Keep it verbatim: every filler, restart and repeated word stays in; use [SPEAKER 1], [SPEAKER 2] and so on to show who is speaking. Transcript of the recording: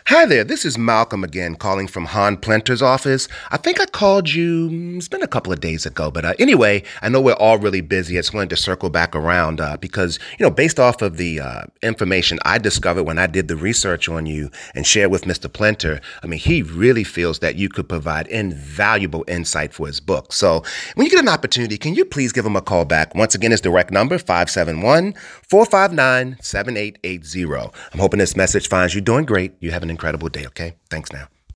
[SPEAKER 1] Hi there, this is Malcolm again calling from Han Plenter's office. I think I called you, mm, it's been a couple of days ago, but uh, anyway, I know we're all really busy. I just wanted to circle back around uh, because, you know, based off of the uh, information I discovered when I did the research on you and shared with Mister Plenter, I mean, he really feels that you could provide invaluable insight for his book. So when you get an opportunity, can you please give him a call back? Once again, his direct number, five seven one, four five nine, seven eight eight zero. I'm hoping this message finds you doing great. You have an incredible day, okay? Thanks now.